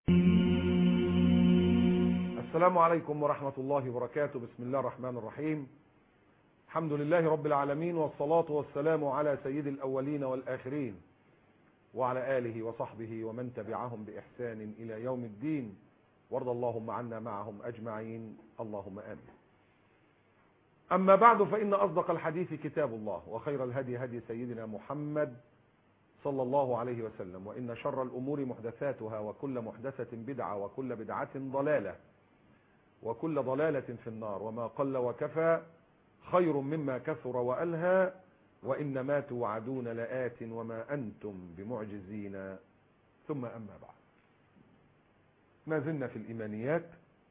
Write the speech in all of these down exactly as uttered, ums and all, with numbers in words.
السلام عليكم ورحمة الله وبركاته. بسم الله الرحمن الرحيم. الحمد لله رب العالمين، والصلاة والسلام على سيد الأولين والآخرين وعلى آله وصحبه ومن تبعهم بإحسان إلى يوم الدين، وارض اللهم عنا معهم أجمعين، اللهم آمين. أما بعد، فإن أصدق الحديث كتاب الله، وخير الهدي هدي سيدنا محمد صلى الله عليه وسلم، وإن شر الأمور محدثاتها، وكل محدثة بدعة، وكل بدعة ضلالة، وكل ضلالة في النار. وما قل وكفى خير مما كثر وألهى، وإنما توعدون لآت وما أنتم بمعجزين. ثم أما بعد، ما زلنا في الإيمانيات،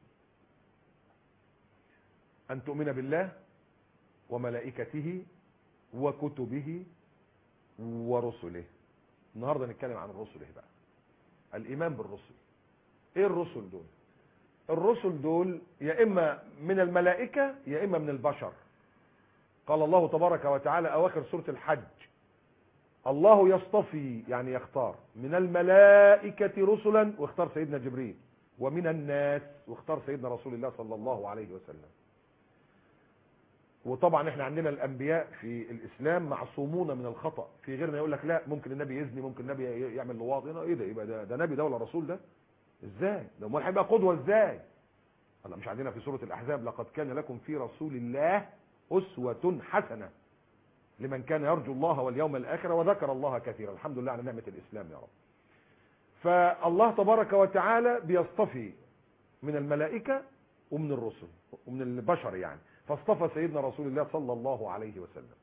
أن تؤمن بالله وملائكته وكتبه ورسله. النهاردة نتكلم عن الرسل بقى، الإيمان بالرسل. إيه الرسل دول؟ الرسل دول يا إما من الملائكة يا إما من البشر. قال الله تبارك وتعالى أواخر سورة الحج: الله يصطفي، يعني يختار، من الملائكة رسلا، واختار سيدنا جبريل، ومن الناس، واختار سيدنا رسول الله صلى الله عليه وسلم. وطبعا احنا عندنا الانبياء في الاسلام معصومون من الخطأ. في غيرنا يقول لك لا، ممكن النبي يزني، ممكن النبي يعمل لواط. ايه ده؟ يبقى ده, ده نبي ده ولا رسول ده؟ ازاي ده؟ امال هيبقى قدوه ازاي؟ الله، مش عندنا في سوره الاحزاب: لقد كان لكم في رسول الله اسوه حسنه لمن كان يرجو الله واليوم الاخر وذكر الله كثيرا. الحمد لله على نعمه الاسلام يا رب. فالله تبارك وتعالى بيصطفي من الملائكه ومن الرسل ومن البشر يعني. فاصطفى سيدنا رسول الله صلى الله عليه وسلم،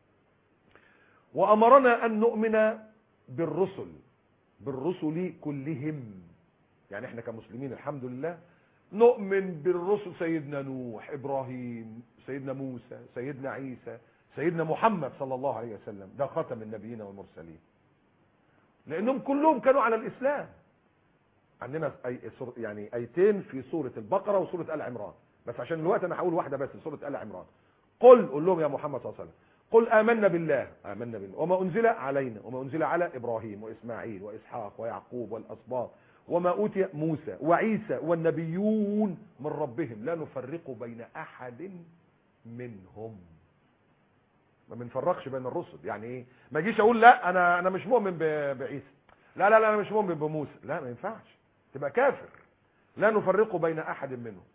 وأمرنا أن نؤمن بالرسل بالرسل كلهم. يعني احنا كمسلمين الحمد لله نؤمن بالرسل: سيدنا نوح، إبراهيم، سيدنا موسى، سيدنا عيسى، سيدنا محمد صلى الله عليه وسلم. ده خاتم النبيين والمرسلين، لأنهم كلهم كانوا على الإسلام. عندنا أي يعني آيتين في سورة البقرة وسورة آل عمران، بس عشان الوقت انا هقول واحده بس، سوره آل عمران. قل قول لهم يا محمد صلى الله عليه وسلم: قل آمنا بالله آمنا بالله وما أنزل علينا وما أنزل على إبراهيم وإسماعيل وإسحاق ويعقوب والأسباط وما أوتي موسى وعيسى والنبيون من ربهم لا نفرق بين أحد منهم. ما بنفرقش بين الرسل. يعني ايه؟ ما اجيش اقول لا انا انا مش مؤمن بعيسى، لا لا لا انا مش مؤمن بموسى، لا ما ينفعش، تبقى كافر. لا نفرق بين أحد منهم.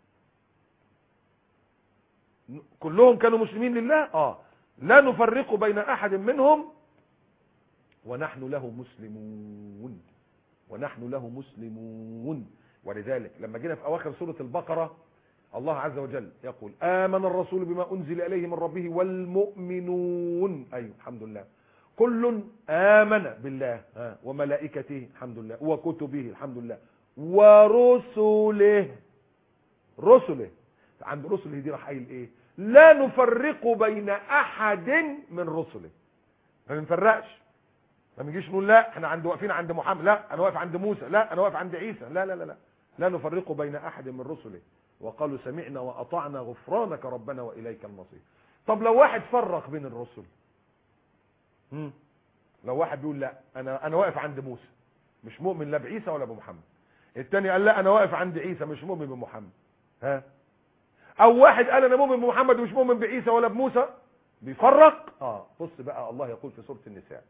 كلهم كانوا مسلمين لله، اه لا نفرق بين احد منهم ونحن له مسلمون ونحن له مسلمون. ولذلك لما جينا في اواخر سورة البقرة الله عز وجل يقول: آمن الرسول بما انزل اليه من ربه والمؤمنون، ايوه الحمد لله، كل آمن بالله ها وملائكته الحمد لله وكتبه الحمد لله ورسله. رسله عند رسله دي راح قايل ايه؟ لا نفرق بين احد من رسله. ما بنفرقش، ما بنجيش نقول لا احنا عند واقفين عند محمد، لا انا واقف عند موسى، لا انا واقف عند عيسى، لا لا لا لا لا نفرق بين احد من رسله. وقالوا سمعنا واطعنا غفرانك ربنا واليك المصير. طب لو واحد فرق بين الرسل، هم؟ لو واحد بيقول لا انا انا واقف عند موسى مش مؤمن لا بعيسى ولا بمحمد، الثاني قال لا انا واقف عند عيسى مش مؤمن بمحمد، ها؟ او واحد قال انا مؤمن بمحمد ومش مؤمن بعيسى ولا بموسى، بيفرق. اه بص بقى، الله يقول في سورة النساء: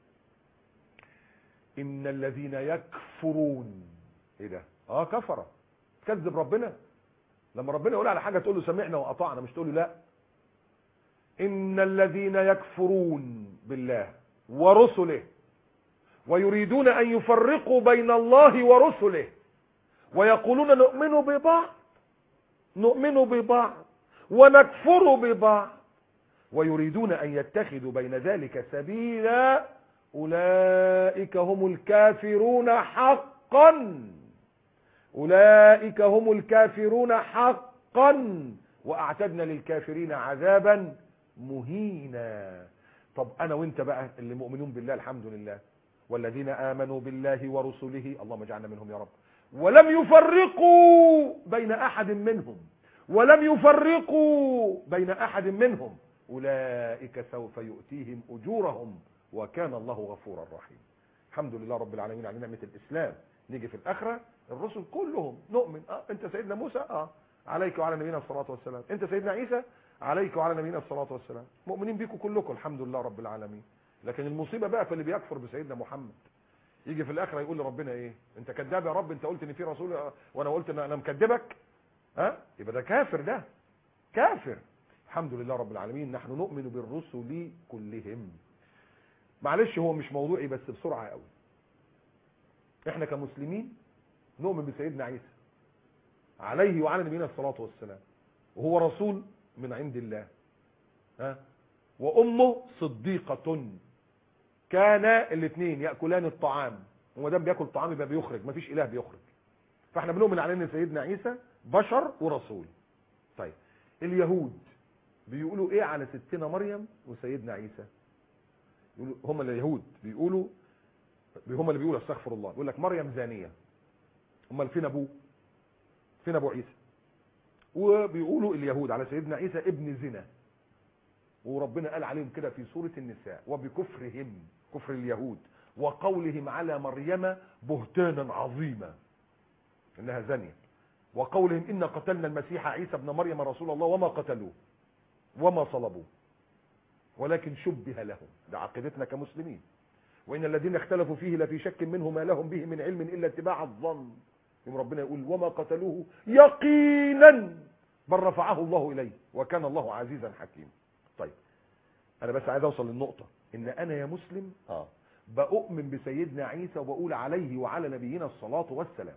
ان الذين يكفرون. ايه ده؟ اه كفر، تكذب ربنا. لما ربنا يقول على حاجه تقول له سمعنا واطعنا، مش تقول له لا. ان الذين يكفرون بالله ورسله ويريدون ان يفرقوا بين الله ورسله ويقولون نؤمن ببعض نؤمن ببعض ونكفر ببعض ويريدون أن يتخذوا بين ذلك سبيلا أولئك هم الكافرون حقا أولئك هم الكافرون حقا وأعتدنا للكافرين عذابا مهينا. طب أنا وإنت بقى اللي مؤمنون بالله الحمد لله، والذين آمنوا بالله ورسله، اللهم اجعلنا منهم يا رب، ولم يفرقوا بين أحد منهم ولم يفرقوا بين أحد منهم أولئك سوف يؤتيهم أجورهم وكان الله غفورا رحيما. الحمد لله رب العالمين على نعمة الإسلام. نيجي في الاخره الرسل كلهم نؤمن. اه انت سيدنا موسى اه عليك وعلى نبينا الصلاه والسلام، انت سيدنا عيسى عليك وعلى نبينا الصلاه والسلام، مؤمنين بيكم كلكم الحمد لله رب العالمين. لكن المصيبه بقى في اللي بيكفر بسيدنا محمد، يجي في الاخره يقول لربنا ايه؟ انت كذاب يا رب، انت قلت ان في رسول وانا قلت ان انا مكذبك. ها يبقى ده كافر، ده كافر. الحمد لله رب العالمين نحن نؤمن بالرسل كلهم. معلش هو مش موضوعي بس بسرعه قوي. احنا كمسلمين نؤمن بسيدنا عيسى عليه وعلى نبينا الصلاه والسلام، وهو رسول من عند الله. ها وامه صديقه، كان الاثنين ياكلان الطعام، وما دام بياكل طعام يبقى بيخرج، مفيش اله بيخرج. فاحنا بنؤمن على ان سيدنا عيسى بشر ورسول. طيب اليهود بيقولوا ايه على ستنا مريم وسيدنا عيسى؟ يقولوا هم اليهود بيقولوا، هم اللي بيقولوا استغفر الله، بيقول لك مريم زانيه. امال فين ابوه؟ فين ابو عيسى؟ وبيقولوا اليهود على سيدنا عيسى ابن زنا، وربنا قال عليهم كده في سوره النساء وبكفرهم، كفر اليهود، وقولهم على مريم بهتانا عظيما انها زانيه، وقولهم إن قتلنا المسيح عيسى ابن مريم رسول الله وما قتلوه وما صلبوه ولكن شبه لهم. ده عقيدتنا كمسلمين. وإن الذين اختلفوا فيه لفي شك منه ما لهم به من علم إلا اتباع الظن. يوم ربنا يقول وما قتلوه يقينا بل رفعه الله إليه وكان الله عزيزا حكيما. طيب أنا بس عايز أوصل للنقطة إن أنا يا مسلم آه بأؤمن بسيدنا عيسى وبقول عليه وعلى نبينا الصلاة والسلام.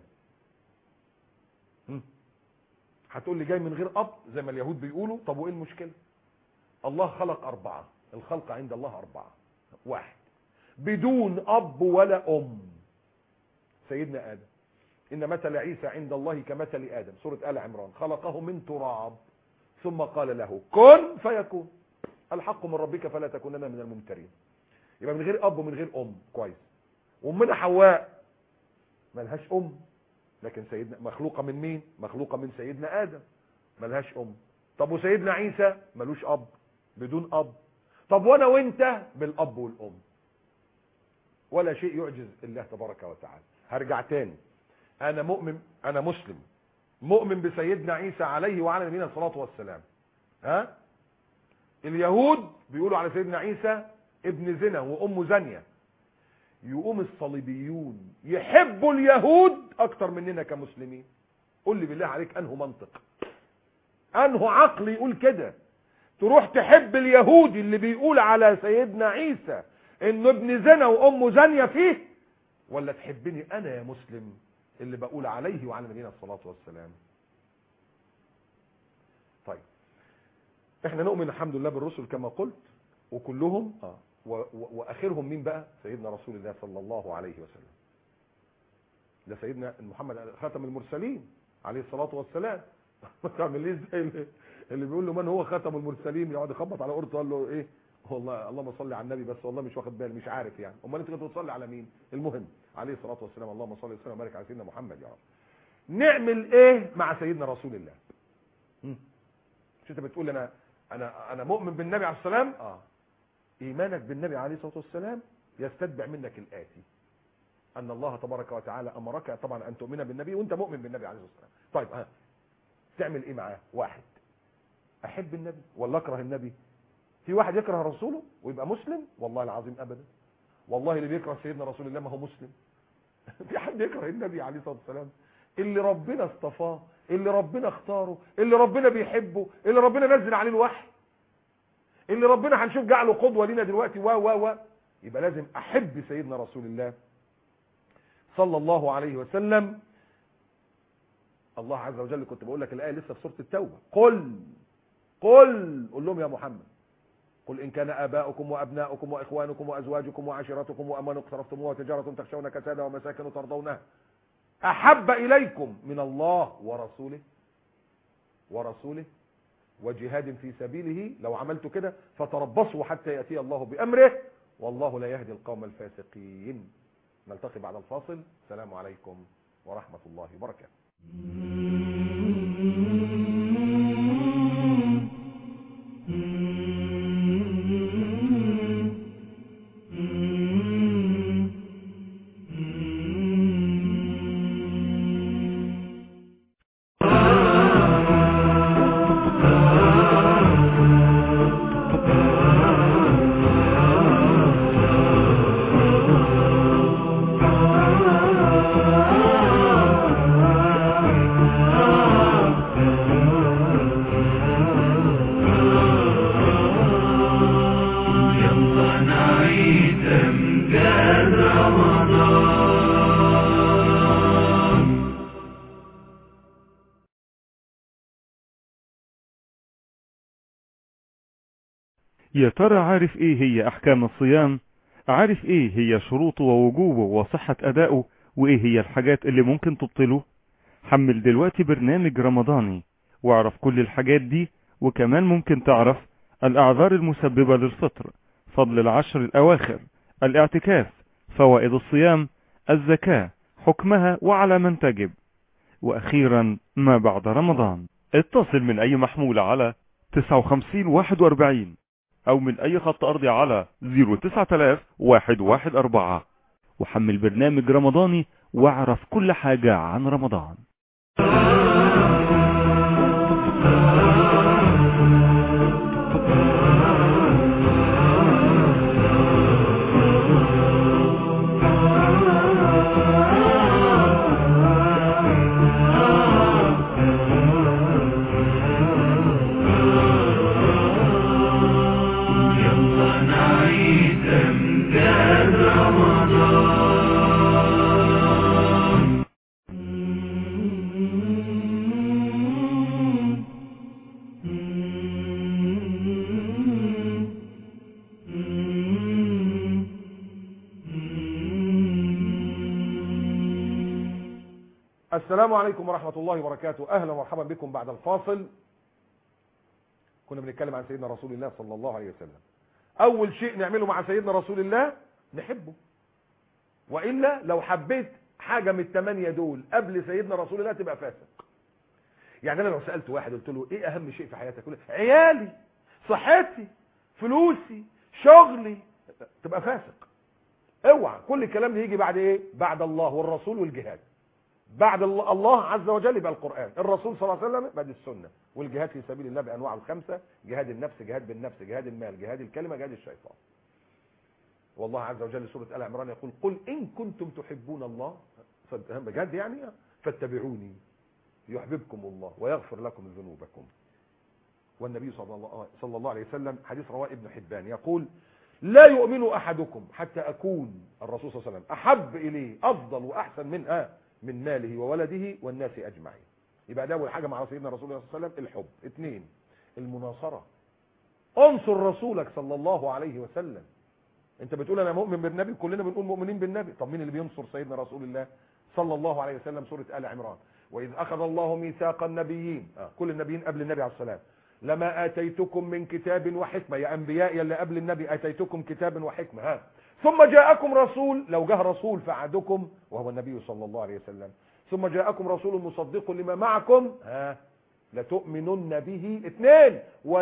هتقول لي جاي من غير اب زي ما اليهود بيقولوا. طب وايه المشكله؟ الله خلق اربعه، الخلق عند الله اربعه. واحد بدون اب ولا ام، سيدنا ادم. ان مثل عيسى عند الله كمثل ادم، سوره ال عمران، خلقه من تراب ثم قال له كن فيكون. الحق من ربك فلا تكونن من الممترين. يبقى من غير اب ومن غير ام. كويس. وامنا حواء ملهاش ام، لكن سيدنا مخلوقه من مين؟ مخلوقه من سيدنا ادم، ملهاش ام. طب وسيدنا عيسى ملوش اب، بدون اب. طب وانا وانت بالاب والام، ولا شيء يعجز الله تبارك وتعالى. هرجع تاني، انا مؤمن، انا مسلم مؤمن بسيدنا عيسى عليه وعلى نبينا الصلاه والسلام. ها اليهود بيقولوا على سيدنا عيسى ابن زنا وامه زانيه. يقوم الصليبيون يحبوا اليهود اكتر مننا كمسلمين. قول لي بالله عليك انه منطق، انه عقل يقول كده؟ تروح تحب اليهودي اللي بيقول على سيدنا عيسى انه ابن زنا وامه زانيه فيه، ولا تحبني انا يا مسلم اللي بقول عليه وعلى نبينا الصلاه والسلام؟ طيب احنا نؤمن الحمد لله بالرسل كما قلت، وكلهم اه واخرهم مين بقى؟ سيدنا رسول الله صلى الله عليه وسلم. ده سيدنا محمد خاتم المرسلين عليه الصلاه والسلام. ما تعمليش زي اللي, اللي بيقول له من هو خاتم المرسلين، يقعد يخبط على قرطه قال له ايه والله اللهم صل على النبي، بس والله مش واخد بالي مش عارف يعني. امال انت كنت بتصلي على مين؟ المهم عليه الصلاه والسلام. اللهم صل وسلم وبارك على سيدنا محمد يا رب. نعمل ايه مع سيدنا رسول الله؟ مش انت بتقول انا انا انا مؤمن بالنبي عليه السلام؟ اه ايمانك بالنبي عليه الصلاه والسلام يستتبع منك الاتي: ان الله تبارك وتعالى امرك طبعا ان تؤمن بالنبي وانت مؤمن بالنبي عليه الصلاه والسلام. طيب ها تعمل ايه معاه؟ واحد، احب النبي ولا اكره النبي؟ في واحد يكره رسوله ويبقى مسلم؟ والله العظيم ابدا. والله اللي بيكره سيدنا رسول الله ما هو مسلم. في حد يكره النبي عليه الصلاه والسلام؟ اللي ربنا اصطفاه، اللي ربنا اختاره، اللي ربنا بيحبه، اللي ربنا نزل عليه الوحي، اللي ربنا هنشوف جعله قدوه لينا دلوقتي و و و يبقى لازم احب سيدنا رسول الله صلى الله عليه وسلم. الله عز وجل كنت بقول لك الايه لسه في سوره التوبه: قل قل قل لهم يا محمد: قل ان كان اباؤكم وابناؤكم واخوانكم وازواجكم وعشيرتكم واموال اقترفتموها وتجاره تخشون كسادها ومساكن ترضونها احب اليكم من الله ورسوله ورسوله وجهاد في سبيله لو عملتوا كده فتربصوا حتى ياتي الله بامره والله لا يهدي القوم الفاسقين. نلتقي بعد الفاصل. السلام عليكم ورحمه الله وبركاته. يا ترى عارف ايه هي احكام الصيام؟ عارف ايه هي شروطه ووجوبه وصحة ادائه؟ وايه هي الحاجات اللي ممكن تبطله؟ حمل دلوقتي برنامج رمضاني واعرف كل الحاجات دي، وكمان ممكن تعرف الاعذار المسببة للفطر، فضل العشر الاواخر، الاعتكاف، فوائد الصيام، الزكاة، حكمها وعلى من تجب، واخيرا ما بعد رمضان. اتصل من اي محمول على تسعة وخمسين واحد واربعين او من اي خط ارضي على صفر تسعة آلاف واحد واحد اربعة، وحمل برنامج رمضاني واعرف كل حاجة عن رمضان. السلام عليكم ورحمة الله وبركاته. أهلا ومرحبا بكم بعد الفاصل. كنا بنتكلم عن سيدنا رسول الله صلى الله عليه وسلم. أول شيء نعمله مع سيدنا رسول الله نحبه، وإلا لو حبيت حاجة من الثمانية دول قبل سيدنا رسول الله تبقى فاسق. يعني أنا لو سألت واحد قلت له إيه أهم شيء في حياتك؟ يقول لي عيالي، صحتي، فلوسي، شغلي، تبقى فاسق. اوعى كل الكلام اللي يجي بعد إيه؟ بعد الله والرسول والجهاد. بعد الله عز وجل يبقى القرآن، الرسول صلى الله عليه وسلم بعد السنة، والجهاد في سبيل الله بأنواعه الخمسة: جهاد النفس، جهاد بالنفس، جهاد المال، جهاد الكلمة، جهاد الشيطان. والله عز وجل سورة آل عمران يقول: قل إن كنتم تحبون الله، بجد يعني، فاتبعوني يحببكم الله ويغفر لكم ذنوبكم. والنبي صلى الله صلى الله عليه وسلم حديث رواه ابن حبان يقول: لا يؤمن أحدكم حتى أكون، الرسول صلى الله عليه وسلم، أحب إليه أفضل وأحسن من آه من ماله وولده والناس أجمعين. يبقى ده أول حاجة مع سيدنا رسول الله صلى الله عليه وسلم الحب. اثنين، المناصرة. انصر رسولك صلى الله عليه وسلم. انت بتقول انا مؤمن بالنبي، كلنا بنقول مؤمنين بالنبي، طب مين اللي بينصر سيدنا رسول الله صلى الله عليه وسلم؟ سورة آل عمران: وإذ أخذ الله ميثاق النبيين، آه. كل النبيين قبل النبي عليه السلام: لما آتيتكم من كتاب وحكمة، يا أنبياء اللي قبل النبي آتيتكم كتاب وحكمة، ها ثم جاءكم رسول، لو جاء رسول فعدكم وهو النبي صلى الله عليه وسلم، ثم جاءكم رسول مصدق لما معكم، ها لتؤمنن به. اثنين،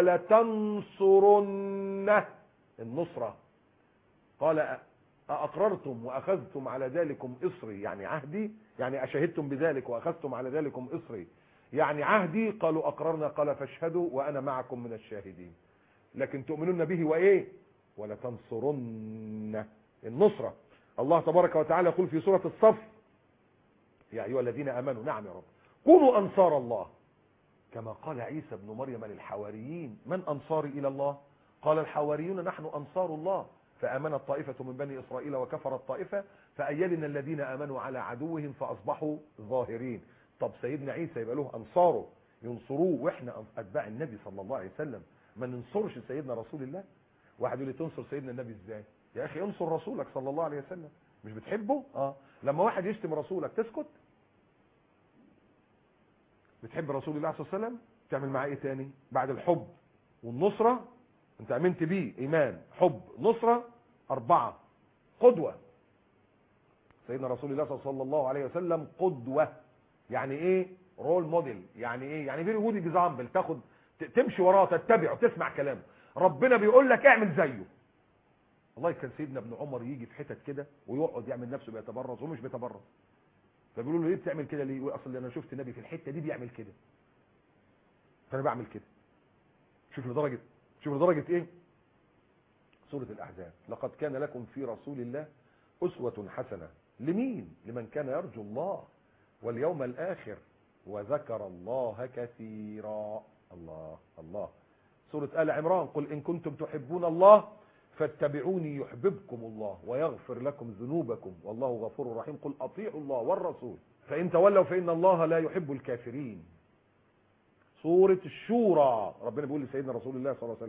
ولتنصرنه، النصرة. قال: أأقررتم وأخذتم على ذلكم إصري، يعني عهدي، يعني أشهدتم بذلك وأخذتم على ذلكم إصري، يعني عهدي. قالوا أقررنا. قال: فاشهدوا وأنا معكم من الشاهدين. لكن تؤمنون به وإيه؟ ولتنصرن، النصرة. الله تبارك وتعالى يقول في سورة الصف: يا أيها الذين آمنوا، نعم يا رب، كونوا أنصار الله كما قال عيسى ابن مريم للحواريين: من أنصاري إلى الله؟ قال الحواريون: نحن أنصار الله. فآمنت طائفة من بني إسرائيل وكفرت طائفة فأيدنا الذين آمنوا على عدوهم فأصبحوا ظاهرين. طب سيدنا عيسى يبقى له أنصاره ينصروه، وإحنا أتباع النبي صلى الله عليه وسلم ما ننصرش سيدنا رسول الله؟ واحد يقول لي تنصر سيدنا النبي ازاي؟ يا أخي انصر رسولك صلى الله عليه وسلم. مش بتحبه؟ اه. لما واحد يشتم رسولك تسكت؟ بتحب رسول الله صلى الله عليه وسلم تعمل معاه ايه تاني بعد الحب والنصرة؟ انت امنت بيه، ايمان، حب، نصرة. اربعة، قدوة. سيدنا رسول الله صلى الله عليه وسلم قدوة. يعني ايه؟ رول موديل. يعني ايه؟ يعني فيري جود اكزامبل، تاخد تمشي وراه، تتبعه، تسمع كلامه. ربنا بيقول لك اعمل زيه. والله كان سيدنا ابن عمر يجي في حتت كده ويقعد يعمل نفسه بيتبرز ومش بيتبرز، فبيقولوا له ليه بتعمل كده ليه؟ يقول اصل انا شفت النبي في الحته دي بيعمل كده فانا بعمل كده. شوف لدرجه شوف لدرجه ايه؟ سوره الاحزاب: لقد كان لكم في رسول الله اسوه حسنه لمين؟ لمن كان يرجو الله واليوم الاخر وذكر الله كثيرا. الله الله. سوره آل عمران: قل ان كنتم تحبون الله فاتبعوني يحببكم الله ويغفر لكم ذنوبكم والله غفور رحيم. قل اطيعوا الله والرسول فان تولوا فان الله لا يحب الكافرين. سورة الشورى: ربنا بيقول لسيدنا رسول الله صلى الله عليه وسلم: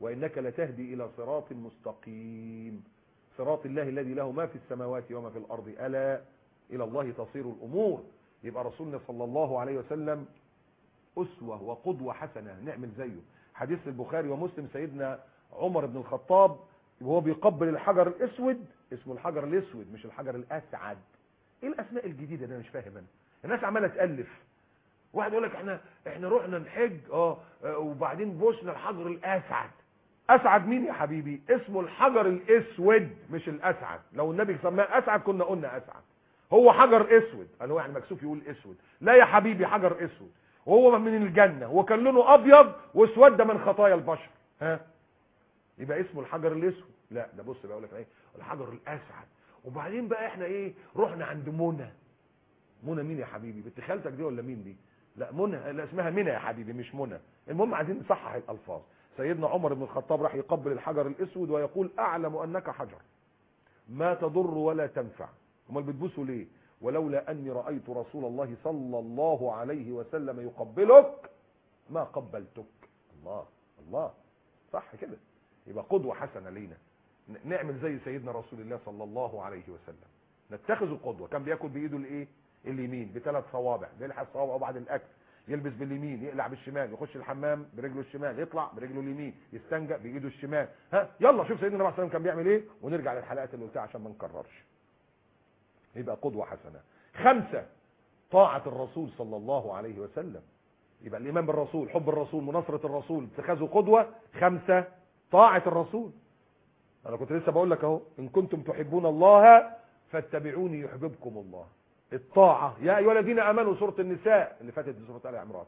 وإنك لتهدي إلى صراط مستقيم صراط الله الذي له ما في السماوات وما في الأرض ألا إلى الله تصير الأمور. يبقى رسولنا صلى الله عليه وسلم أسوة وقدوة حسنة نعمل زيه. حديث البخاري ومسلم سيدنا عمر بن الخطاب وهو بيقبل الحجر الأسود، اسمه الحجر الأسود مش الحجر الأسعد. ايه الأسماء الجديدة ده؟ مش فاهم أنا. الناس عمالة تألف، واحد يقول لك احنا احنا رحنا نحج اه وبعدين بوسنا الحجر الأسعد. أسعد مين يا حبيبي؟ اسمه الحجر الأسود مش الأسعد. لو النبي سماه أسعد كنا قلنا أسعد. هو حجر أسود، قال هو يعني مكسوف يقول أسود. لا يا حبيبي، حجر أسود وهو من الجنة وكان لونه أبيض واسود من خطايا البشر. ها يبقى اسمه الحجر الأسود. لا ده بص بقى اقول لك ايه، الحجر الأسعد. وبعدين بقى احنا ايه، رحنا عند منى. منى مين يا حبيبي؟ بنت خالتك دي ولا مين دي؟ لا منى، لا اسمها منى يا حبيبي مش منى. المهم عايزين نصحح الالفاظ. سيدنا عمر بن الخطاب راح يقبل الحجر الاسود ويقول اعلم انك حجر ما تضر ولا تنفع. امال بتبوسه ليه؟ ولولا اني رايت رسول الله صلى الله عليه وسلم يقبلك ما قبلتك. الله الله، صح كده. يبقى قدوه حسنه لينا، نعمل زي سيدنا رسول الله صلى الله عليه وسلم، نتخذ القدوه. كان بياكل بايده الايه؟ اليمين بثلاث صوابع، بيلحس صوابعه بعد الاكل، يلبس باليمين، يقلع بالشمال، يخش الحمام برجله الشمال، يطلع برجله اليمين، يستنجى بايده الشمال. ها يلا شوف سيدنا النبي عليه الصلاه والسلام كان بيعمل ايه، ونرجع للحلقات اللي قلتها عشان ما نكررش. يبقى قدوه حسنه. خمسه طاعه الرسول صلى الله عليه وسلم. يبقى الايمان بالرسول، حب الرسول، مناصره الرسول، اتخاذه قدوه. خمسه طاعه الرسول. انا كنت لسه بقول لك اهو، ان كنتم تحبون الله فاتبعوني يحببكم الله. الطاعه يا ايها الذين امنوا، سوره النساء اللي فاتت دي سوره ال عمران.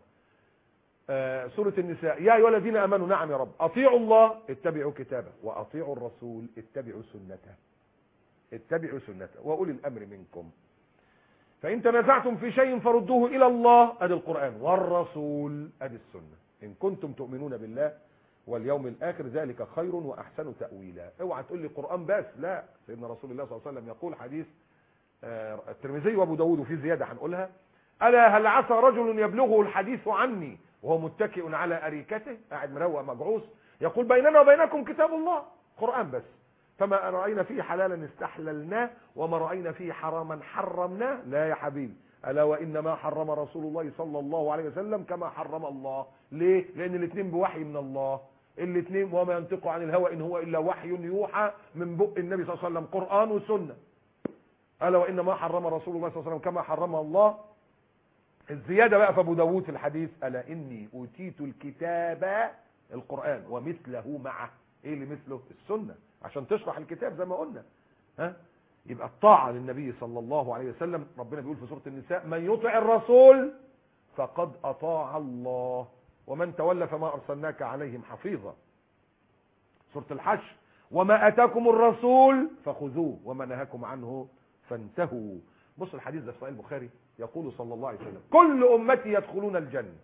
آه سوره النساء، يا ايها الذين امنوا، نعم يا رب، اطيعوا الله اتبعوا كتابه، واطيعوا الرسول اتبعوا سنته. اتبعوا سنته واولي الامر منكم. فان تنازعتم في شيء فردوه الى الله، ادي القران، والرسول ادي السنه، ان كنتم تؤمنون بالله واليوم الاخر ذلك خير واحسن تاويلا. اوعى تقول لي قران بس، لا. سيدنا رسول الله صلى الله عليه وسلم يقول، حديث آه الترمذي وابو داود وفي زياده هنقولها، الا هل عسى رجل يبلغه الحديث عني وهو متكئ على اريكته، قاعد مروق مجعوس، يقول بيننا وبينكم كتاب الله، قران بس، فما راينا فيه حلالا استحللناه وما راينا فيه حراما حرمناه. لا يا حبيبي، الا وانما حرم رسول الله صلى الله عليه وسلم كما حرم الله. ليه؟ لان الاثنين بوحي من الله، الاثنين وما ينطق عن الهوى ان هو الا وحي يوحى من بق النبي صلى الله عليه وسلم، قران وسنه. الا وانما حرم رسول الله صلى الله عليه وسلم كما حرم الله. الزياده بقى في ابو داود في الحديث، الا اني اوتيت الكتاب، القران، ومثله معه. ايه اللي مثله؟ السنه، عشان تشرح الكتاب زي ما قلنا. ها يبقى الطاعه للنبي صلى الله عليه وسلم. ربنا بيقول في سوره النساء، من يطع الرسول فقد اطاع الله ومن تولى فما ارسلناك عليهم حفيظا. سوره الحشر، وما اتاكم الرسول فخذوه وما نهاكم عنه فانتهوا. بص الحديث ده في صحيح البخاري، يقول صلى الله عليه وسلم، كل امتي يدخلون الجنه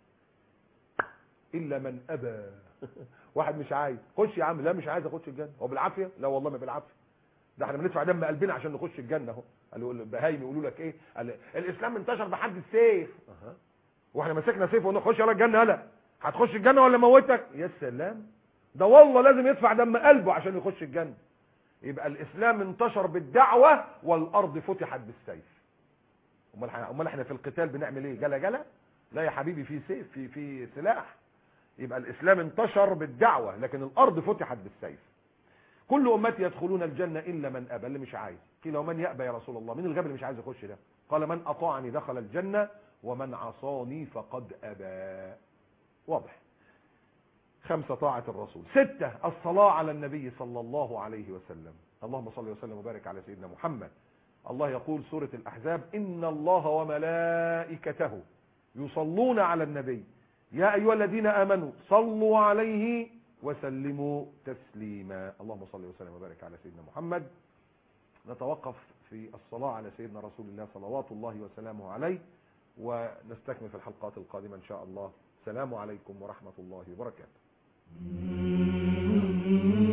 الا من ابى. واحد مش عايز. خش يا عم. لا مش عايز اخش الجنه. هو بالعافيه؟ لا والله ما بالعافيه، ده احنا بندفع دم قلبنا عشان نخش الجنه اهو. قالوا البهايم يقولوا لك ايه، قال الاسلام انتشر بحد السيف. اها، واحنا مسكنا سيف ونخش على الجنه. لا هتخش الجنه ولا موتك؟ يا سلام، ده والله لازم يدفع دم قلبه عشان يخش الجنه. يبقى الاسلام انتشر بالدعوه والارض فتحت بالسيف. امال امال احنا في القتال بنعمل ايه؟ جلا جلا؟ لا يا حبيبي، في سيف، في في سلاح. يبقى الاسلام انتشر بالدعوه لكن الارض فتحت بالسيف. كل امتي يدخلون الجنه الا من ابى، اللي مش عايز. قيل ومن يابى يا رسول الله؟ مين الغبي اللي مش عايز يخش ده؟ قال من اطاعني دخل الجنه ومن عصاني فقد ابى. واضح. خمسه طاعه الرسول. سته الصلاه على النبي صلى الله عليه وسلم. اللهم صل وسلم وبارك على سيدنا محمد. الله يقول سوره الاحزاب، ان الله وملائكته يصلون على النبي يا ايها الذين امنوا صلوا عليه وسلموا تسليما. اللهم صل وسلم وبارك على سيدنا محمد. نتوقف في الصلاة على سيدنا رسول الله صلوات الله وسلامه عليه، ونستكمل في الحلقات القادمة إن شاء الله. السلام عليكم ورحمة الله وبركاته.